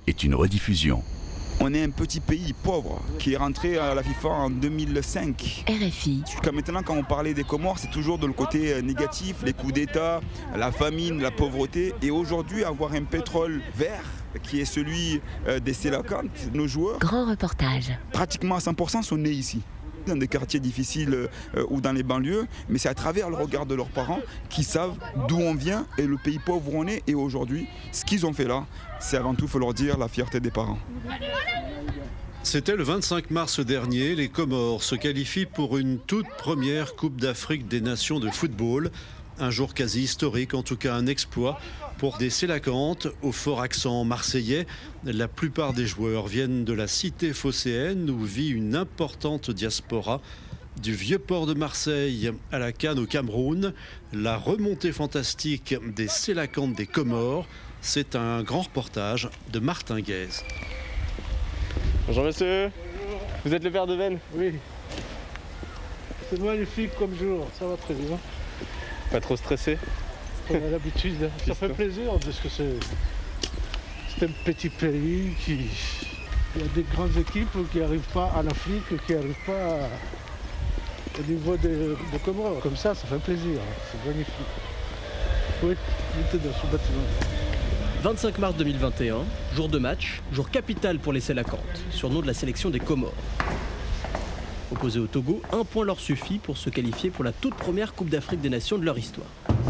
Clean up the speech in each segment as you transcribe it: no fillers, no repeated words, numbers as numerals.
est une rediffusion. On est un petit pays pauvre qui est rentré à la FIFA en 2005. RFI. Jusqu'à maintenant, quand on parlait des Comores, c'est toujours de le côté négatif, les coups d'État, la famine, la pauvreté. Et aujourd'hui, avoir un pétrole vert, qui est celui des Sélacantes, nos joueurs, Grand reportage. pratiquement à 100% sont nés ici, dans des quartiers difficiles ou dans les banlieues, mais c'est à travers le regard de leurs parents qui savent d'où on vient et le pays pauvre où on est. Et aujourd'hui, ce qu'ils ont fait là, c'est avant tout, il faut leur dire, la fierté des parents. C'était le 25 mars dernier, les Comores se qualifient pour une toute première Coupe d'Afrique des Nations de football. Un jour quasi historique, en tout cas un exploit pour des Sélacantes au fort accent marseillais. La plupart des joueurs viennent de la cité phocéenne où vit une importante diaspora. Du vieux port de Marseille à la Cannes au Cameroun, la remontée fantastique des Sélacantes des Comores, c'est un grand reportage de Martin Guez. Bonjour monsieur. Bonjour. Vous êtes le père de Ben? Oui. C'est magnifique comme jour, ça va très bien. Pas trop stressé? On a l'habitude, ça fait plaisir parce que c'est un petit pays qui... Il y a des grandes équipes qui n'arrivent pas à l'Afrique, qui n'arrivent pas au niveau de Comores. Comme ça fait plaisir, c'est magnifique. Oui, j'étais dans ce bâtiment. 25 mars 2021, jour de match, jour capital pour les Sélacantes, surnom de la sélection des Comores. Opposés au Togo, un point leur suffit pour se qualifier pour la toute première Coupe d'Afrique des Nations de leur histoire.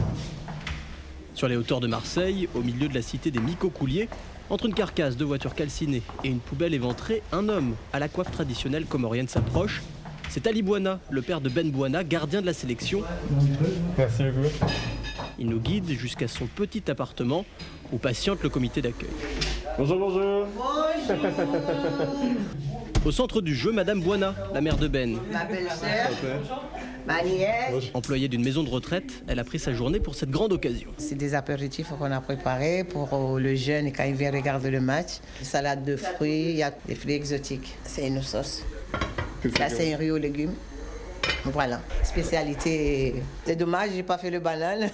Sur les hauteurs de Marseille, au milieu de la cité des Micocouliers, entre une carcasse de voitures calcinées et une poubelle éventrée, un homme à la coiffe traditionnelle comorienne s'approche. C'est Ali Bouana, le père de Ben Bouana, gardien de la sélection. Merci beaucoup. Il nous guide jusqu'à son petit appartement où patiente le comité d'accueil. Bonjour, bonjour. Au centre du jeu, Madame Bouana, la mère de Ben. Ma belle-sœur, ma nièce. Employée d'une maison de retraite, elle a pris sa journée pour cette grande occasion. C'est des apéritifs qu'on a préparés pour le jeune quand il vient regarder le match. Salade de fruits, il y a des fruits exotiques. C'est une sauce. Là, c'est un riz aux légumes. Voilà, spécialité. C'est dommage, j'ai pas fait le banane.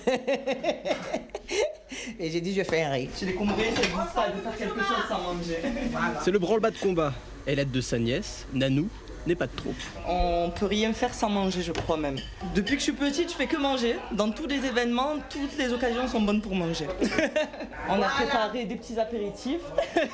Et j'ai dit, je fais un riz. Chez les Comoriens, ça existe pas de faire quelque chose sans manger. Voilà. C'est le branle-bas de combat. Et l'aide de sa nièce, Nanou, n'est pas de trop. On peut rien faire sans manger, je crois même. Depuis que je suis petite, je fais que manger. Dans tous les événements, toutes les occasions sont bonnes pour manger. On a préparé des petits apéritifs.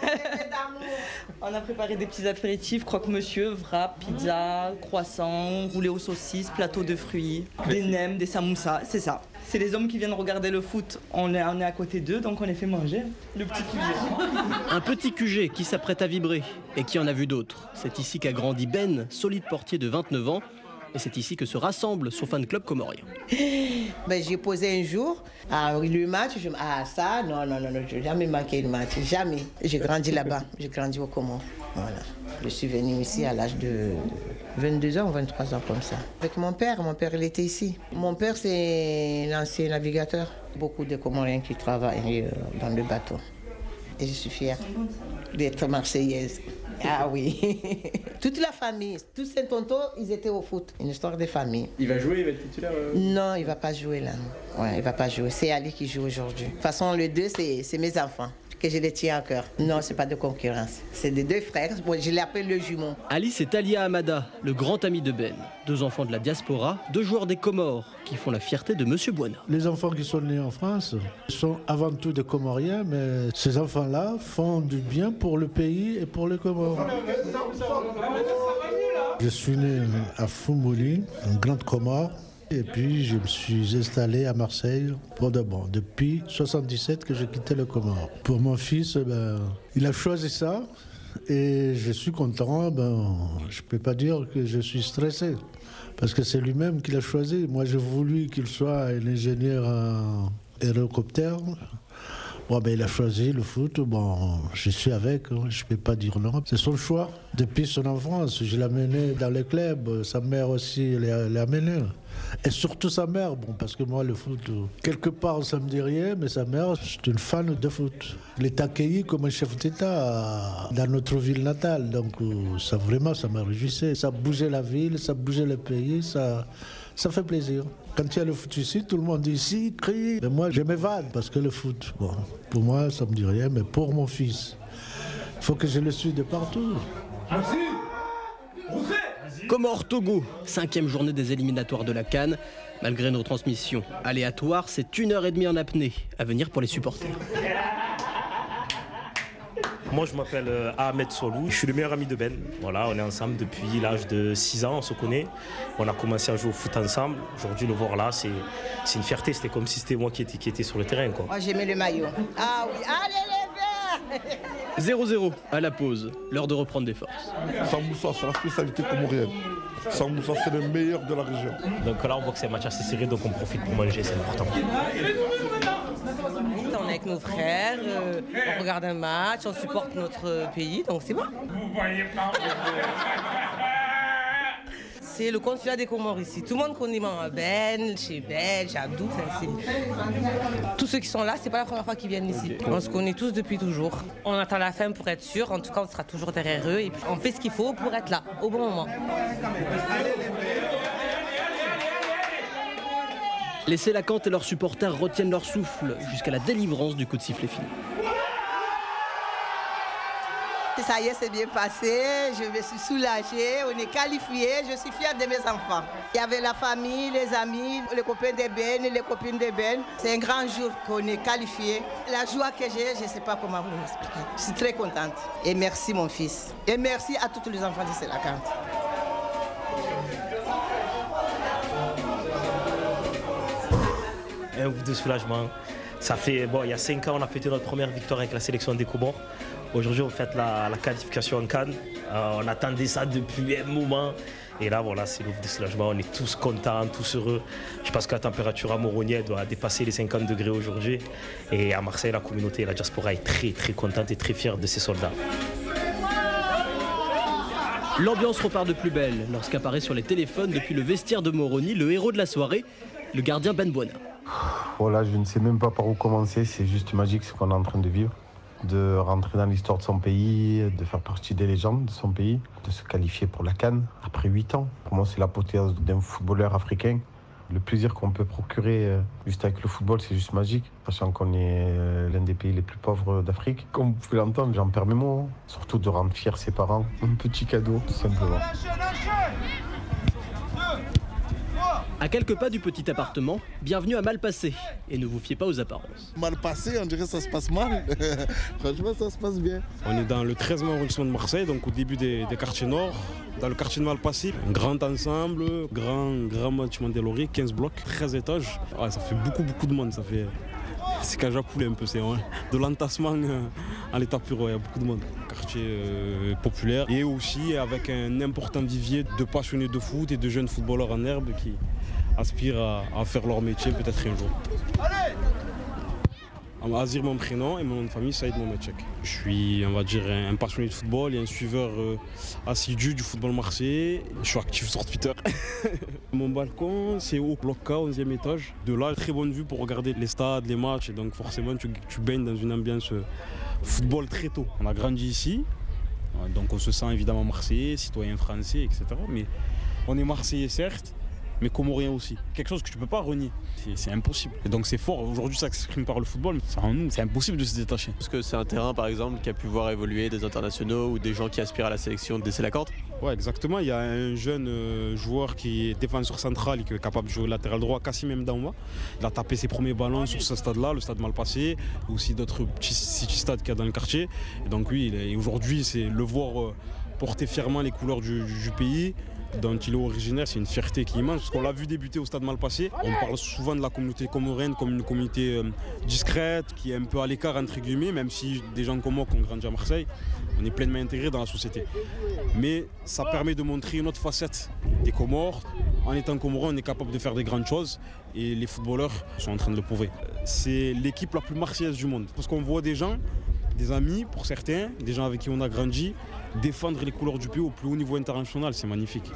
On a préparé des petits apéritifs, croque-monsieur, wrap, pizza, croissant, roulé aux saucisses, plateau de fruits, des nems, des samoussas, c'est ça. C'est les hommes qui viennent regarder le foot, on est à côté d'eux, donc on les fait manger. Le petit QG. Un petit QG qui s'apprête à vibrer et qui en a vu d'autres. C'est ici qu'a grandi Ben, solide portier de 29 ans. Et c'est ici que se rassemble son fan club comorien. Ben, j'ai posé un jour, le match, ça, non, je n'ai jamais manqué le match, jamais. J'ai grandi là-bas, j'ai grandi au Comores. Voilà. Je suis venu ici à l'âge de 22 ans ou 23 ans comme ça. Avec mon père, il était ici. Mon père, c'est un ancien navigateur. Beaucoup de Comoriens qui travaillent dans le bateau. Et je suis fière d'être marseillaise. Ah oui. Toute la famille, tous ces tontons, ils étaient au foot. Une histoire de famille. Il va jouer, il va être titulaire Non, il ne va pas jouer là. Ouais, il ne va pas jouer. C'est Ali qui joue aujourd'hui. De toute façon, les deux, c'est mes enfants, que je les tiens à cœur. Non, ce n'est pas de concurrence. C'est des deux frères. Bon, je l'appelle le jumeau. Ali, c'est Talia Amada, le grand ami de Ben. 2 enfants de la diaspora, 2 joueurs des Comores qui font la fierté de Monsieur Bouana. Les enfants qui sont nés en France sont avant tout des Comoriens, mais ces enfants-là font du bien pour le pays et pour les Comores. Je suis né à Foumouli, en Grande Comore, et puis je me suis installé à Marseille pour de bon. Depuis 1977 que j'ai quitté le Comore. Pour mon fils, il a choisi ça. Et je suis content, je ne peux pas dire que je suis stressé, parce que c'est lui-même qui l'a choisi. Moi, j'ai voulu qu'il soit un ingénieur en hélicoptère. Bon, il a choisi le foot, je suis avec, je ne peux pas dire non. C'est son choix. Depuis son enfance, je l'ai amené dans les clubs, sa mère aussi l'a amené. Et surtout sa mère, parce que moi, le foot, quelque part, ça ne me dit rien, mais sa mère, c'est une fan de foot. Elle est accueillie comme un chef d'État dans notre ville natale. Donc, ça m'a réjouissé. Ça bougeait la ville, ça bougeait le pays, ça fait plaisir. Quand il y a le foot ici, tout le monde dit ici, crie. Mais moi, je m'évade parce que le foot, pour moi, ça ne me dit rien, mais pour mon fils, Il faut que je le suive de partout. Comores-Togo, 5e journée des éliminatoires de la CAN. Malgré nos transmissions aléatoires, c'est 1h30 en apnée à venir pour les supporters. Moi, je m'appelle Ahmed Solou, je suis le meilleur ami de Ben. Voilà, on est ensemble depuis l'âge de 6 ans, on se connaît. On a commencé à jouer au foot ensemble. Aujourd'hui, le voir là, c'est une fierté. C'était comme si c'était moi qui étais sur le terrain, quoi. Moi, j'aimais le maillot. Ah oui, allez les verts 0-0 à la pause, l'heure de reprendre des forces. Samoussa, c'est la spécialité comorienne. Samoussa, c'est le meilleur de la région. Donc là, on voit que c'est un match assez serré, donc on profite pour manger, c'est important. On est avec nos frères, on regarde un match, on supporte notre pays, donc c'est bon. Vous voyez pas. C'est le consulat des Comores ici. Tout le monde connaît Ben, chez Abdou. Tous ceux qui sont là, c'est pas la première fois qu'ils viennent ici. On se connaît tous depuis toujours. On attend la fin pour être sûr. En tout cas, on sera toujours derrière eux et puis on fait ce qu'il faut pour être là, au bon moment. Les Sélacantes et leurs supporters retiennent leur souffle jusqu'à la délivrance du coup de sifflet final. Ça y est, c'est bien passé, je me suis soulagée, on est qualifiés, je suis fière de mes enfants. Il y avait la famille, les amis, les copains de Ben, les copines de Ben. C'est un grand jour qu'on est qualifiés. La joie que j'ai, je ne sais pas comment vous l'expliquer. Je suis très contente. Et merci mon fils. Et merci à tous les enfants de Sélacante. Un ouf de soulagement. Ça fait, il y a 5 ans, on a fêté notre première victoire avec la sélection des Comores. Aujourd'hui, on fête la qualification en CAN. On attendait ça depuis un moment. Et là, voilà, c'est l'ouf de soulagement. On est tous contents, tous heureux. Je pense que la température à Moroni doit dépasser les 50 degrés aujourd'hui. Et à Marseille, la communauté, la diaspora est très, très contente et très fière de ses soldats. L'ambiance repart de plus belle lorsqu'apparaît sur les téléphones depuis le vestiaire de Moroni le héros de la soirée, le gardien Ben Bouana. Voilà, je ne sais même pas par où commencer, c'est juste magique ce qu'on est en train de vivre. De rentrer dans l'histoire de son pays, de faire partie des légendes de son pays, de se qualifier pour la CAN après 8 ans. Pour moi, c'est l'apothéose d'un footballeur africain. Le plaisir qu'on peut procurer juste avec le football, c'est juste magique, sachant qu'on est l'un des pays les plus pauvres d'Afrique. Comme vous pouvez l'entendre, j'en perds mes mots. Surtout de rendre fiers ses parents. Un petit cadeau, tout simplement. À quelques pas du petit appartement, bienvenue à Malpassé. Et ne vous fiez pas aux apparences. Malpassé, on dirait que ça se passe mal. Franchement, ça se passe bien. On est dans le 13e arrondissement de Marseille, donc au début des quartiers nord. Dans le quartier de Malpassé, un grand ensemble, grand bâtiment déloré, 15 blocs, 13 étages. Ouais, ça fait beaucoup de monde, ça fait... C'est cage à poulet un peu, c'est vrai. De l'entassement à l'état pur, il y a beaucoup de monde. Quartier populaire et aussi avec un important vivier de passionnés de foot et de jeunes footballeurs en herbe qui aspirent à faire leur métier peut-être un jour. Azir, mon prénom, et mon nom de famille, Saïd Mohamed. Je suis, on va dire, un passionné de football et un suiveur assidu du football marseillais. Je suis actif sur Twitter. Mon balcon, c'est au bloc K, 11e étage. De là, très bonne vue pour regarder les stades, les matchs. Et donc forcément, tu baignes dans une ambiance football très tôt. On a grandi ici, donc on se sent évidemment marseillais, citoyen français, etc. Mais on est marseillais certes, mais comorien aussi. Quelque chose que tu ne peux pas renier. C'est impossible. Et donc c'est fort. Aujourd'hui, ça s'exprime par le football, mais c'est en nous. C'est impossible de se détacher. Est-ce que c'est un terrain, par exemple, qui a pu voir évoluer des internationaux ou des gens qui aspirent à la sélection des Sélacantes? Ouais, exactement. Il y a un jeune joueur qui est défenseur central et qui est capable de jouer latéral droit, Kassim Mdaouma. Il a tapé ses premiers ballons sur ce stade-là, le stade Malpassé, et aussi d'autres petits stades qu'il y a dans le quartier. Et donc oui, aujourd'hui, c'est le voir porter fièrement les couleurs du pays dont il est originaire, c'est une fierté qui est immense parce qu'on l'a vu débuter au stade Malpassé. On parle souvent de la communauté comorienne comme une communauté discrète, qui est un peu à l'écart entre guillemets, même si des gens comme moi qui ont grandi à Marseille, on est pleinement intégrés dans la société. Mais ça permet de montrer une autre facette des Comores. En étant Comorien, on est capable de faire des grandes choses et les footballeurs sont en train de le prouver. C'est l'équipe la plus marseillaise du monde parce qu'on voit des gens, des amis pour certains, des gens avec qui on a grandi, défendre les couleurs du pays au plus haut niveau international, c'est magnifique.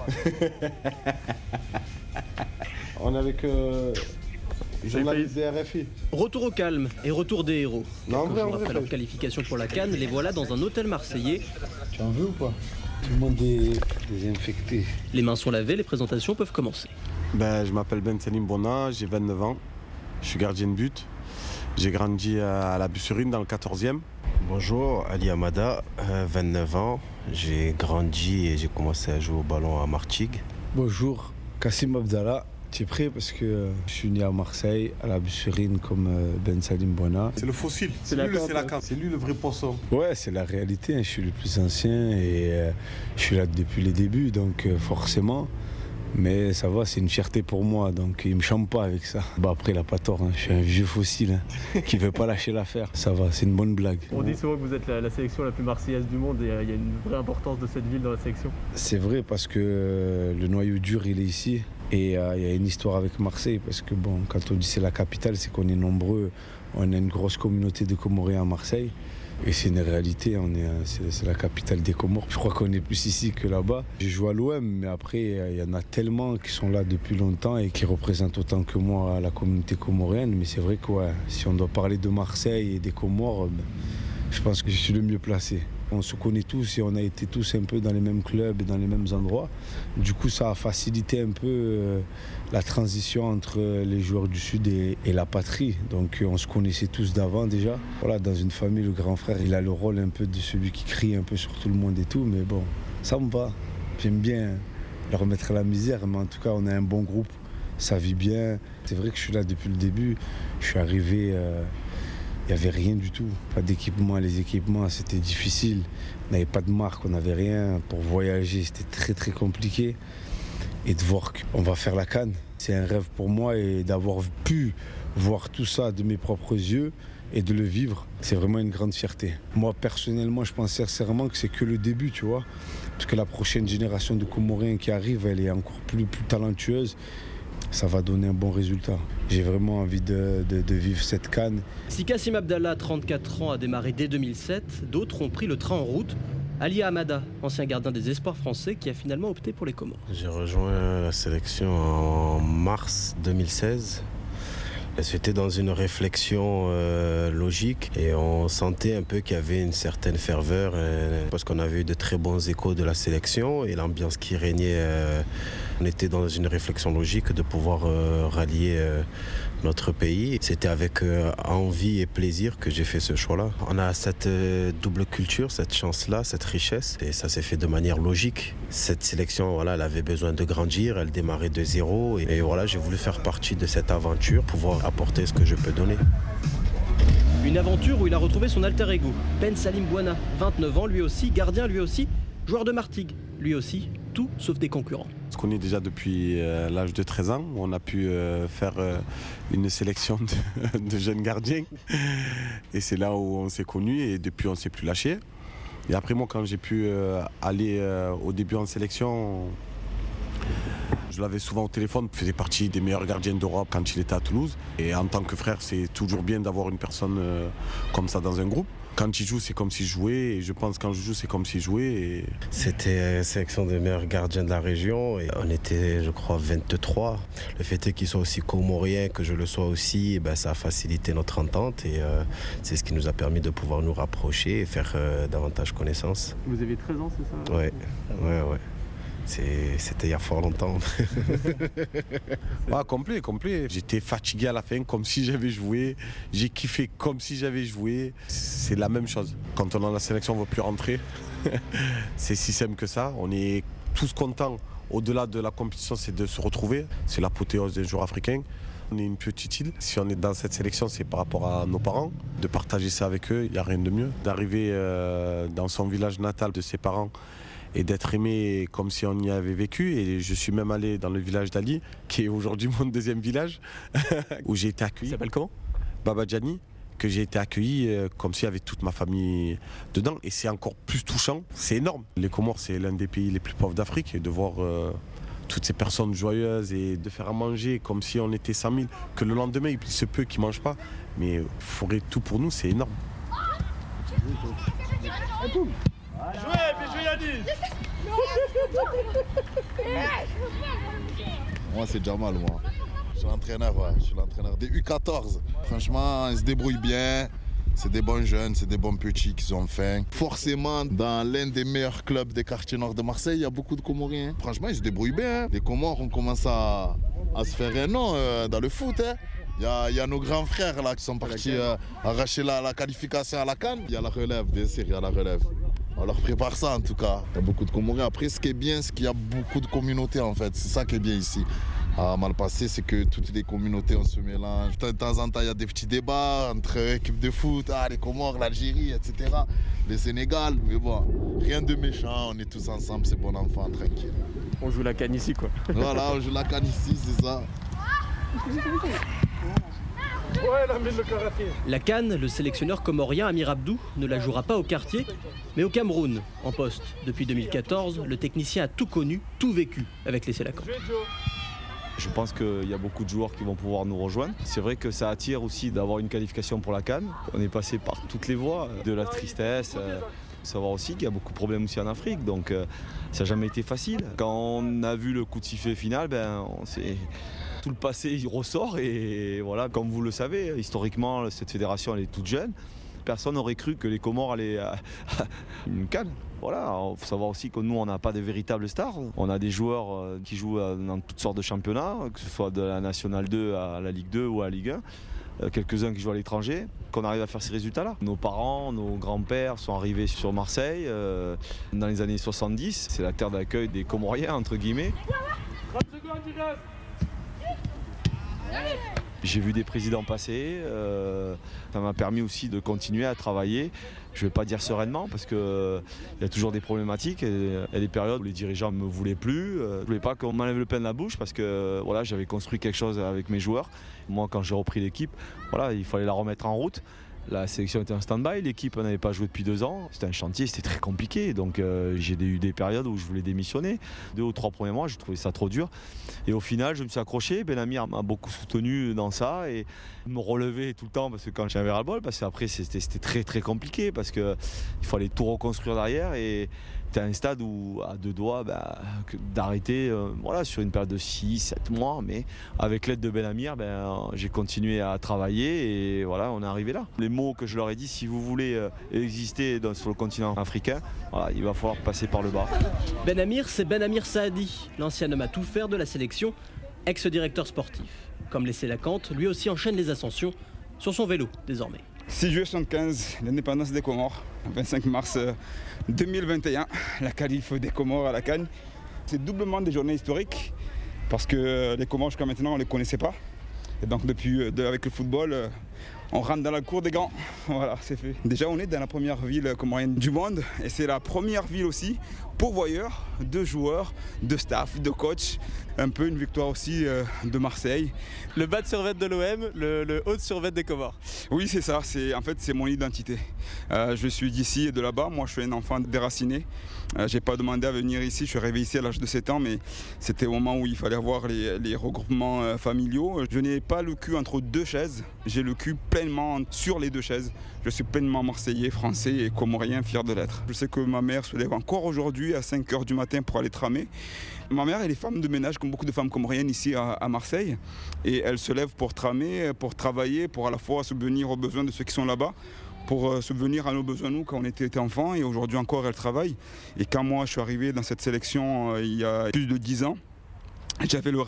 On est avec journaliste des RFI. Retour au calme et retour des héros. Non, Quelques jours après leur qualification pour la CAN, les voilà dans un hôtel marseillais. Tu en veux ou pas? Tout le monde est désinfecté. Les mains sont lavées, les présentations peuvent commencer. Je m'appelle Ben Salim Bona, j'ai 29 ans, je suis gardien de but. J'ai grandi à la Busserine dans le 14e. Bonjour, Ali Amada, 29 ans. J'ai grandi et j'ai commencé à jouer au ballon à Martigues. Bonjour, Kassim Abdallah. Tu es prêt parce que je suis né à Marseille, à la Busserine comme Ben Salim Bouana. C'est le fossile, c'est lui c'est lui le vrai poisson. Ouais, c'est la réalité, je suis le plus ancien et je suis là depuis les débuts, donc forcément. Mais ça va, c'est une fierté pour moi, donc il me chante pas avec ça. Après, il a pas tort, je suis un vieux fossile qui veut pas lâcher l'affaire. Ça va, c'est une bonne blague. On dit souvent que vous êtes la sélection la plus marseillaise du monde et il y a une vraie importance de cette ville dans la sélection. C'est vrai parce que le noyau dur, il est ici. Et il y a une histoire avec Marseille, parce que bon, quand on dit c'est la capitale, c'est qu'on est nombreux. On a une grosse communauté de Comoriens à Marseille. Et c'est une réalité, c'est la capitale des Comores. Je crois qu'on est plus ici que là-bas. Je joue à l'OM, mais après, il y en a tellement qui sont là depuis longtemps et qui représentent autant que moi la communauté comorienne. Mais c'est vrai que si on doit parler de Marseille et des Comores, je pense que je suis le mieux placé. On se connaît tous et on a été tous un peu dans les mêmes clubs et dans les mêmes endroits. Du coup, ça a facilité un peu la transition entre les joueurs du Sud et la patrie. Donc on se connaissait tous d'avant déjà. Voilà, dans une famille, le grand frère, il a le rôle un peu de celui qui crie un peu sur tout le monde et tout. Mais bon, ça me va. J'aime bien leur mettre la misère, mais en tout cas, on a un bon groupe. Ça vit bien. C'est vrai que je suis là depuis le début. Je suis arrivé... Il n'y avait rien du tout, pas d'équipement. Les équipements, c'était difficile. On n'avait pas de marque, on n'avait rien. Pour voyager, c'était très très compliqué. Et de voir qu'on va faire la CAN, c'est un rêve pour moi. Et d'avoir pu voir tout ça de mes propres yeux et de le vivre, c'est vraiment une grande fierté. Moi, personnellement, je pense sincèrement que c'est que le début, tu vois. Parce que la prochaine génération de Comoriens qui arrive, elle est encore plus talentueuse. Ça va donner un bon résultat. J'ai vraiment envie de vivre cette CAN. Si Kassim Abdallah, 34 ans, a démarré dès 2007, d'autres ont pris le train en route. Ali Amada, ancien gardien des espoirs français, qui a finalement opté pour les Comores. J'ai rejoint la sélection en mars 2016. C'était dans une réflexion logique et on sentait un peu qu'il y avait une certaine ferveur parce qu'on avait eu de très bons échos de la sélection et l'ambiance qui régnait. On était dans une réflexion logique de pouvoir rallier notre pays. C'était avec envie et plaisir que j'ai fait ce choix-là. On a cette double culture, cette chance-là, cette richesse et ça s'est fait de manière logique. Cette sélection, voilà, elle avait besoin de grandir, elle démarrait de zéro et voilà, j'ai voulu faire partie de cette aventure, pouvoir apporter ce que je peux donner. Une aventure où il a retrouvé son alter ego, Ben Salim Bouana, 29 ans lui aussi, gardien lui aussi, joueur de Martigues, lui aussi, tout sauf des concurrents. On se connaît déjà depuis l'âge de 13 ans, où on a pu faire une sélection de jeunes gardiens. Et c'est là où on s'est connus et depuis on ne s'est plus lâché. Et après moi, quand j'ai pu aller au début en sélection, je l'avais souvent au téléphone, il faisait partie des meilleurs gardiens d'Europe quand il était à Toulouse. Et en tant que frère, c'est toujours bien d'avoir une personne comme ça dans un groupe. Quand il joue, c'est comme s'il jouait, et je pense que quand je joue, c'est comme s'il jouait. Et... C'était une sélection des meilleurs gardiens de la région, et on était, je crois, 23. Le fait est qu'ils soient aussi comoriens, que je le sois aussi, ça a facilité notre entente, et c'est ce qui nous a permis de pouvoir nous rapprocher et faire davantage connaissance. Vous avez 13 ans, c'est ça? Ouais. C'était il y a fort longtemps. Complet. J'étais fatigué à la fin, comme si j'avais joué. J'ai kiffé comme si j'avais joué. C'est la même chose. Quand on est dans la sélection, on ne veut plus rentrer. C'est si simple que ça. On est tous contents. Au-delà de la compétition, c'est de se retrouver. C'est l'apothéose d'un joueur africain. On est une petite île. Si on est dans cette sélection, c'est par rapport à nos parents. De partager ça avec eux, il n'y a rien de mieux. D'arriver dans son village natal de ses parents et d'être aimé comme si on y avait vécu. Et je suis même allé dans le village d'Ali, qui est aujourd'hui mon deuxième village, où j'ai été accueilli. Ça s'appelle comment? Baba Djani, que j'ai été accueilli comme s'il y avait toute ma famille dedans. Et c'est encore plus touchant, c'est énorme. Les Comores, c'est l'un des pays les plus pauvres d'Afrique. Et de voir toutes ces personnes joyeuses et de faire à manger comme si on était 100 000, que le lendemain, il se peut qu'ils ne mangent pas. Mais il faudrait tout pour nous, c'est énorme. Moi c'est Jamal, moi. Je suis l'entraîneur, je suis l'entraîneur des U14. Franchement, ils se débrouillent bien. C'est des bons jeunes, c'est des bons petits qui ont faim. Forcément, dans l'un des meilleurs clubs des quartiers nord de Marseille, il y a beaucoup de Comoriens. Franchement, ils se débrouillent bien. Les Comores, on commence à se faire un nom dans le foot. Il y a nos grands frères là qui sont partis arracher la qualification à la CAN. Il y a la relève, bien sûr, il y a la relève. On leur prépare ça en tout cas. Il y a beaucoup de Comoriens. Après, ce qui est bien, c'est qu'il y a beaucoup de communautés en fait. C'est ça qui est bien ici. À Malpasset, c'est que toutes les communautés, on se mélange. De temps en temps, il y a des petits débats entre équipes de foot, les Comores, l'Algérie, etc. Le Sénégal. Mais bon, rien de méchant. On est tous ensemble, c'est bon enfant, tranquille. On joue la canne ici, quoi. Voilà, on joue la canne ici, c'est ça. La CAN, le sélectionneur comorien Amir Abdou ne la jouera pas au quartier, mais au Cameroun, en poste. Depuis 2014, le technicien a tout connu, tout vécu avec les Sélacans. Je pense qu'il y a beaucoup de joueurs qui vont pouvoir nous rejoindre. C'est vrai que ça attire aussi d'avoir une qualification pour la CAN. On est passé par toutes les voies, de la tristesse. Savoir aussi qu'il y a beaucoup de problèmes aussi en Afrique, donc ça n'a jamais été facile. Quand on a vu le coup de sifflet final, tout le passé il ressort et voilà, comme vous le savez, historiquement cette fédération elle est toute jeune. Personne n'aurait cru que les Comores allaient à une CAN. Voilà, il faut savoir aussi que nous on n'a pas de véritables stars. On a des joueurs qui jouent dans toutes sortes de championnats, que ce soit de la Nationale 2 à la Ligue 2 ou à la Ligue 1. Quelques-uns qui jouent à l'étranger, qu'on arrive à faire ces résultats-là. Nos parents, nos grands-pères sont arrivés sur Marseille dans les années 70. C'est la terre d'accueil des Comoriens, entre guillemets. 30 secondes, il reste. J'ai vu des présidents passer, ça m'a permis aussi de continuer à travailler. Je ne vais pas dire sereinement parce qu'il y a toujours des problématiques et des périodes où les dirigeants ne me voulaient plus. Je ne voulais pas qu'on m'enlève le pain de la bouche parce que voilà, j'avais construit quelque chose avec mes joueurs. Moi, quand j'ai repris l'équipe, voilà, il fallait la remettre en route. La sélection était en stand-by, l'équipe n'avait pas joué depuis 2 ans. C'était un chantier, c'était très compliqué. Donc j'ai eu des périodes où je voulais démissionner. 2 ou 3 premiers mois, j'ai trouvé ça trop dur. Et au final, je me suis accroché. Ben Amir m'a beaucoup soutenu dans ça et me relevait tout le temps parce que quand j'avais ras-le-bol, parce qu'après c'était très très compliqué parce qu'il fallait tout reconstruire derrière et c'était un stade où à 2 doigts d'arrêter voilà, sur une période de 6-7 mois. Mais avec l'aide de Ben Amir, j'ai continué à travailler et voilà, on est arrivé là. Les mots que je leur ai dit, si vous voulez exister sur le continent africain, voilà, il va falloir passer par le bas. Ben Amir, c'est Ben Amir Saadi, l'ancien homme à tout faire de la sélection, ex-directeur sportif. Comme les Sélacantes, lui aussi enchaîne les ascensions sur son vélo désormais. 6 juillet 75, l'indépendance des Comores, 25 mars 2021, la qualif des Comores à la CAN. C'est doublement des journées historiques parce que les Comores jusqu'à maintenant on ne les connaissait pas. Et donc avec le football, on rentre dans la cour des grands. Voilà, c'est fait. Déjà on est dans la première ville comorienne du monde et c'est la première ville aussi pourvoyeur de joueurs, de staff, de coachs. Un peu une victoire aussi de Marseille. Le bas de survêt de l'OM, le haut de survêt des Comores. Oui, c'est ça. En fait, c'est mon identité. Je suis d'ici et de là-bas. Moi, je suis un enfant déraciné. Je n'ai pas demandé à venir ici. Je suis arrivé ici à l'âge de 7 ans, mais c'était au moment où il fallait avoir les regroupements familiaux. Je n'ai pas le cul entre 2 chaises. J'ai le cul pleinement sur les 2 chaises. Je suis pleinement marseillais, français et comorien, fier de l'être. Je sais que ma mère se lève encore aujourd'hui à 5h du matin pour aller tramer. Ma mère, elle est femme de ménage, comme beaucoup de femmes comoriennes ici à Marseille. Et elle se lève pour tramer, pour travailler, pour à la fois subvenir aux besoins de ceux qui sont là-bas, pour subvenir à nos besoins, nous, quand on était enfants. Et aujourd'hui encore, elle travaille. Et quand moi, je suis arrivé dans cette sélection il y a plus de 10 ans, j'avais le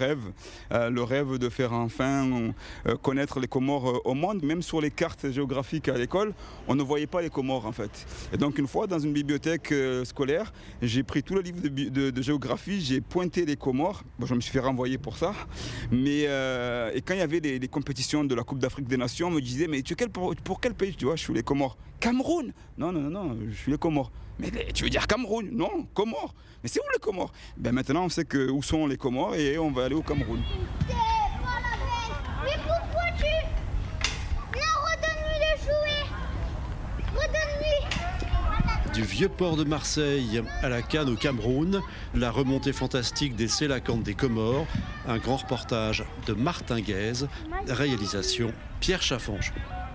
rêve de faire enfin connaître les Comores au monde. Même sur les cartes géographiques à l'école, on ne voyait pas les Comores en fait. Et donc une fois dans une bibliothèque scolaire, j'ai pris tout le livre de géographie, j'ai pointé les Comores. Bon, je me suis fait renvoyer pour ça. Mais et quand il y avait les compétitions de la Coupe d'Afrique des Nations, on me disait mais tu es pour quel pays? Tu vois, je suis les Comores. Cameroun? Non, je suis les Comores. Mais tu veux dire Cameroun? Non, Comores. Mais c'est où les Comores? Maintenant on sait où sont les Comores et on va aller au Cameroun. Mais pourquoi redonne-lui le jouet. Redonne-lui. Du vieux port de Marseille à la CAN au Cameroun, la remontée fantastique des Sélacantes des Comores, un grand reportage de Martin Guèze, réalisation Pierre Chaffange.